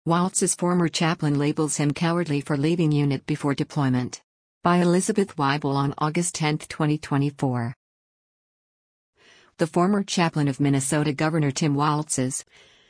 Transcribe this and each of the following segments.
Waltz's former chaplain labels him cowardly for leaving unit before deployment. By Elizabeth Weibel on August 10, 2024. The former chaplain of Minnesota Governor Tim Waltz's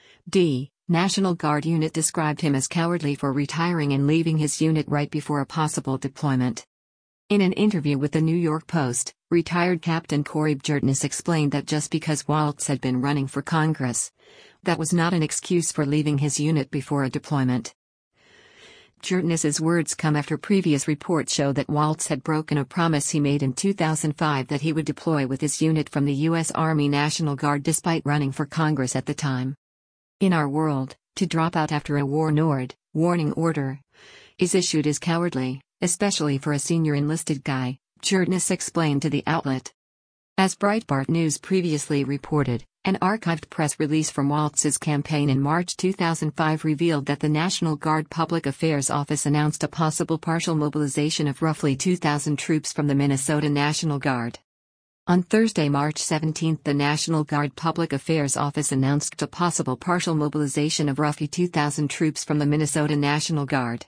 National Guard unit described him as cowardly for retiring and leaving his unit right before a possible deployment. In an interview with the New York Post, retired Captain Corey Bjertness explained that just because Waltz had been running for Congress, that was not an excuse for leaving his unit before a deployment. Bjertness's words come after previous reports show that Waltz had broken a promise he made in 2005 that he would deploy with his unit from the U.S. Army National Guard despite running for Congress at the time. In our world, to drop out after a warning order is issued is cowardly, especially for a senior enlisted guy, Bjertness explained to the outlet. As Breitbart News previously reported, an archived press release from Waltz's campaign in March 2005 revealed that the National Guard Public Affairs Office announced a possible partial mobilization of roughly 2,000 troops from the Minnesota National Guard. On Thursday, March 17, the National Guard Public Affairs Office announced a possible partial mobilization of roughly 2,000 troops from the Minnesota National Guard.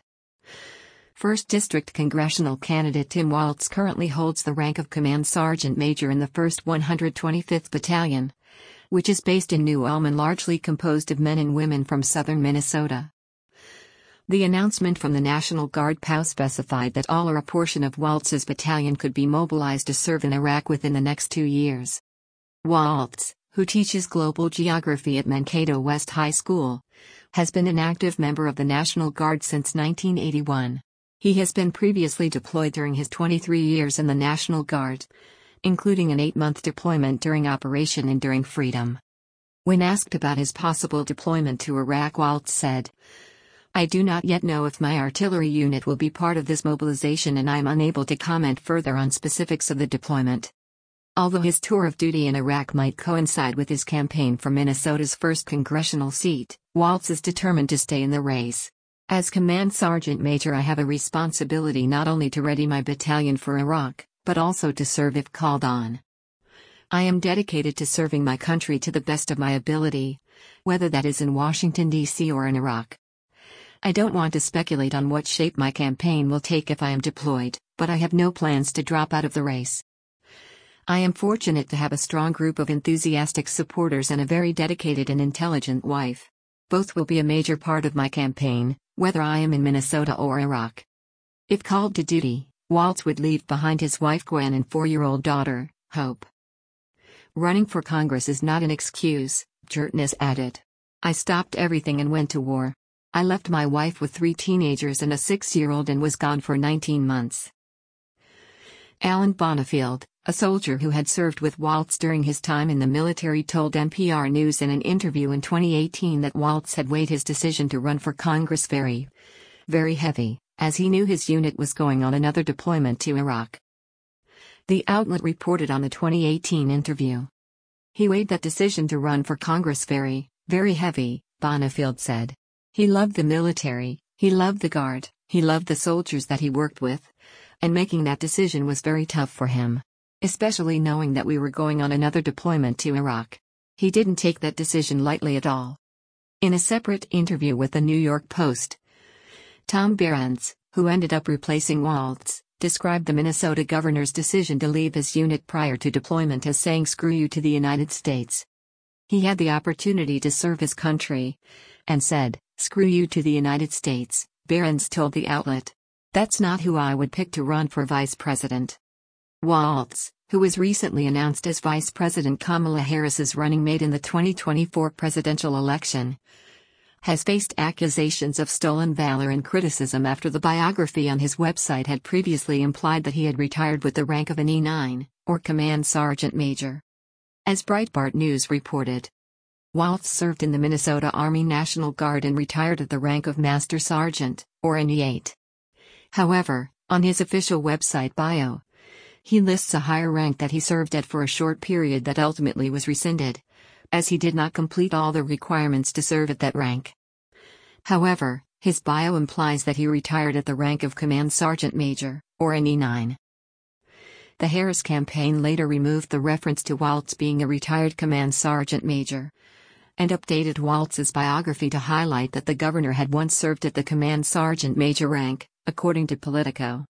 1st District Congressional candidate Tim Waltz currently holds the rank of Command Sergeant Major in the 1st 125th Battalion, which is based in New Ulm and largely composed of men and women from southern Minnesota. The announcement from the National Guard POW specified that all or a portion of Waltz's battalion could be mobilized to serve in Iraq within the next 2 years. Waltz, who teaches global geography at Mankato West High School, has been an active member of the National Guard since 1981. He has been previously deployed during his 23 years in the National Guard, including an 8-month deployment during Operation Enduring Freedom. When asked about his possible deployment to Iraq, Waltz said, "I do not yet know if my artillery unit will be part of this mobilization and I am unable to comment further on specifics of the deployment." Although his tour of duty in Iraq might coincide with his campaign for Minnesota's 1st congressional seat, Waltz is determined to stay in the race. "As Command Sergeant Major, I have a responsibility not only to ready my battalion for Iraq, but also to serve if called on. I am dedicated to serving my country to the best of my ability, whether that is in Washington, D.C. or in Iraq. I don't want to speculate on what shape my campaign will take if I am deployed, but I have no plans to drop out of the race. I am fortunate to have a strong group of enthusiastic supporters and a very dedicated and intelligent wife. Both will be a major part of my campaign, whether I am in Minnesota or Iraq." If called to duty, Waltz would leave behind his wife Gwen and 4-year-old daughter, Hope. "Running for Congress is not an excuse," Bjertness added. "I stopped everything and went to war. I left my wife with 3 teenagers and a 6-year-old and was gone for 19 months. Alan Bonifield, a soldier who had served with Waltz during his time in the military, told NPR News in an interview in 2018 that Waltz had weighed his decision to run for Congress very heavy, as he knew his unit was going on another deployment to Iraq. The outlet reported on the 2018 interview. "He weighed that decision to run for Congress very heavy," Bonifield said. "He loved the military, he loved the Guard, he loved the soldiers that he worked with, and making that decision was very tough for him. Especially knowing that we were going on another deployment to Iraq. He didn't take that decision lightly at all." In a separate interview with the New York Post, Tom Behrens, who ended up replacing Waltz, described the Minnesota governor's decision to leave his unit prior to deployment as saying "screw you" to the United States. He had the opportunity to serve his country, and said, "Screw you to the United States," Behrens told the outlet. "That's not who I would pick to run for vice president." Waltz, who was recently announced as Vice President Kamala Harris's running mate in the 2024 presidential election, has faced accusations of stolen valor and criticism after the biography on his website had previously implied that he had retired with the rank of an E9, or Command Sergeant Major. As Breitbart News reported, Waltz served in the Minnesota Army National Guard and retired at the rank of Master Sergeant, or an E8. However, on his official website bio, he lists a higher rank that he served at for a short period that ultimately was rescinded, as he did not complete all the requirements to serve at that rank. However, his bio implies that he retired at the rank of Command Sergeant Major, or an E9. The Harris campaign later removed the reference to Waltz being a retired Command Sergeant Major, and updated Waltz's biography to highlight that the governor had once served at the command sergeant major rank, according to Politico.